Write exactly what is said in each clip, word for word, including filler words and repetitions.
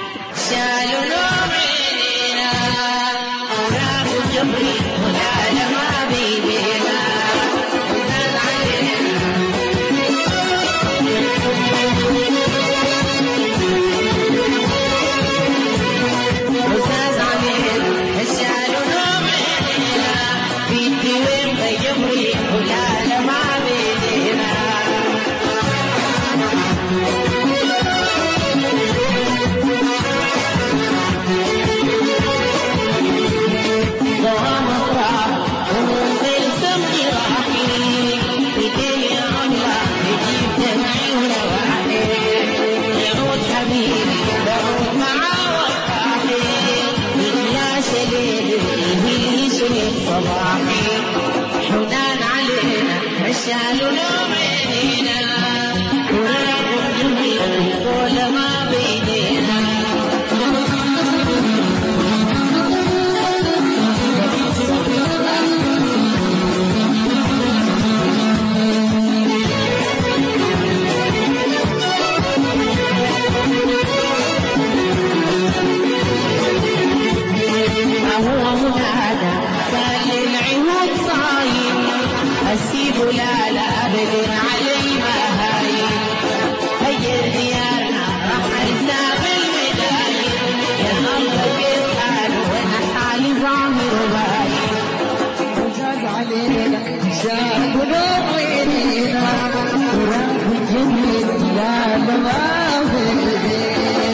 شالوا نوم عينينا أوراق الجبر والعالم ما بيدينا وزاد علينا وزاد علينا شالوا نوم عينينا بيدي وين بجبري والعالم ما بيدينا حنان علينا شالوا نوم عينينا وراهم جميل طول ما بيدينا ما هو منادى قال العيون صايم أسيب لا لا أبد علي ما هايم هيا ديارنا راح نساب المدايم يا الله كيف حال وانا حالي ظاهر باين وزاد علينا شاب نور عينينا وراح الجميل لا ما بيدينا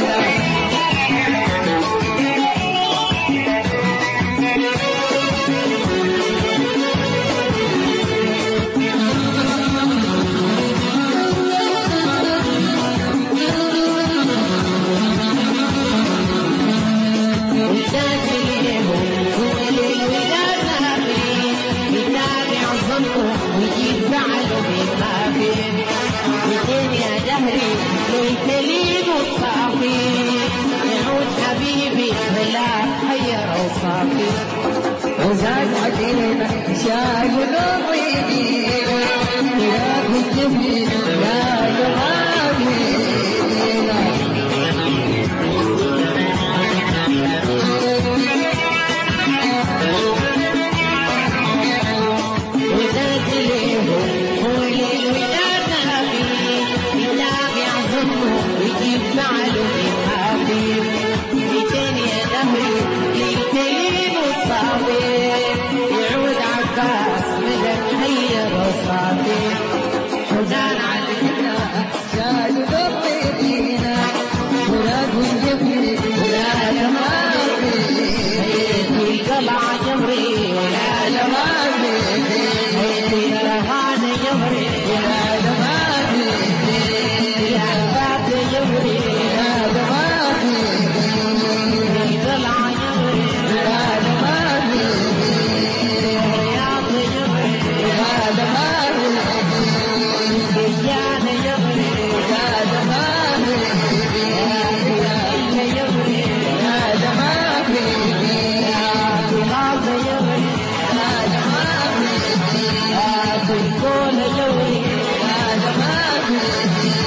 ويجيب بعده بما فيه الدنيا دهري ليت لي مصافي يعود حبيبي ولا حير وصافي وزاد علينا شايل الريدينا يا بالجبين يا يغابينا ويجيب معلوم حبيب ميتين يا دهري ليتين والصابر يعود عباس من الحير والصابر حزان علينا شالوا ضريتينا ولاد الجبري ولاد ما بيدي القلعة جبري ولاد ما بيدي الرهان جبري ولاد ما بيدي جبري هذا ما فيه طلع جبري هذا ما فيه رياض جبري هذا ما فيه سجان جبري هذا ما فيه جبري هذا ما فيه غاز جبري هذا ما فيه كل جبري هذا ما فيه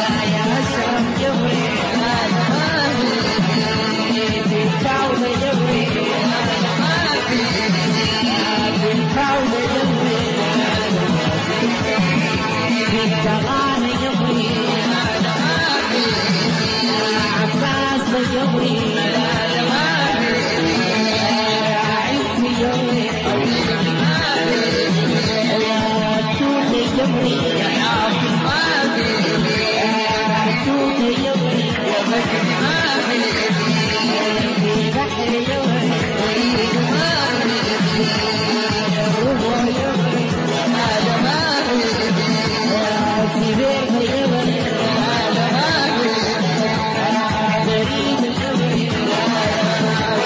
جبري هذا ما فيه بالكون جبري هذا ما فيه بالكون جبري هذا ما فيه بالكغان جبري هذا ما فيه عباس جبري هذا ما فيه عز جبري هذا ما فيه توت جبري حافظ ما فيه توت جبري ومجد ما فيه بحر جبري ما فيه روح جبري هذا ما فيه سبيل جبري هذا ما فيه بريد جبري هذا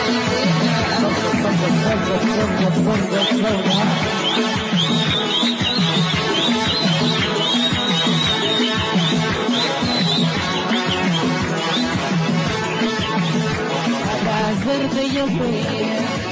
ما فيه زرت يبري